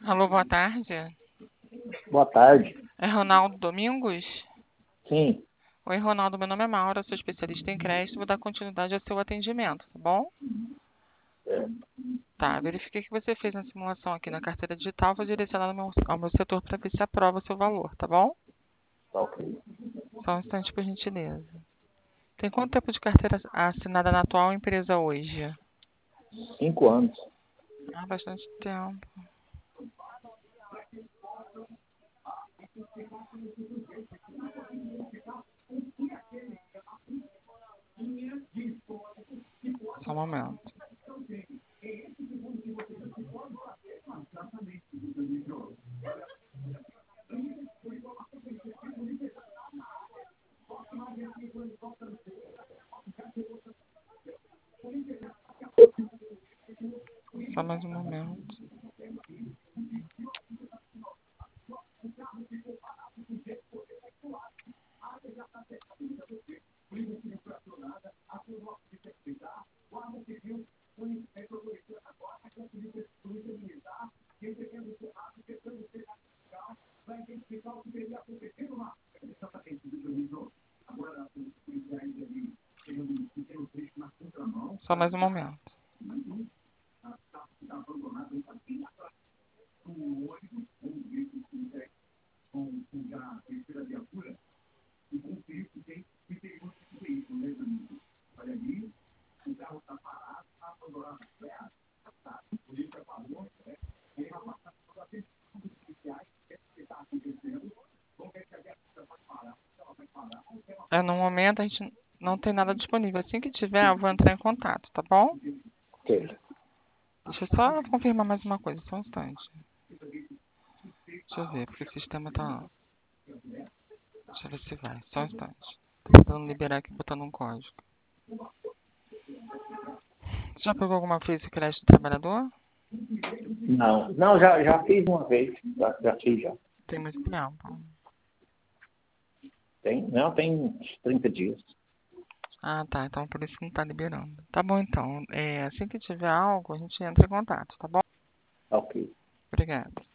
Alô, boa tarde. Boa tarde. É Ronaldo Domingos? Sim, Oi, Ronaldo, meu nome é Maura, sou especialista em crédito, vou dar continuidade ao seu atendimento, tá bom? Tá, verifiquei que você fez uma simulação aqui na carteira digital, vou direcionar ao meu setor para ver se aprova o seu valor, tá bom? tá ok. Só um instante, por gentileza. Tem quanto tempo de carteira assinada na atual empresa hoje? 5 anos. Ah, bastante tempo. Só um momento. Só mais um momento. Só mais um momento. No momento a gente não tem nada disponível. Assim que tiver, eu vou entrar em contato, tá bom? Ok. Deixa eu só confirmar mais uma coisa, só um instante. Deixa eu ver, porque o sistema tá. Deixa eu ver se vai, só um instante. Tô tentando liberar aqui botando um código. Você já pegou alguma vez esse crédito do trabalhador? Não, já fiz uma vez. Já fiz já. Tem muito tempo. Tem uns 30 dias. Ah, tá. Então por isso que não tá liberando. Tá bom então. Assim que tiver algo, a gente entra em contato, tá bom? Ok. Obrigada.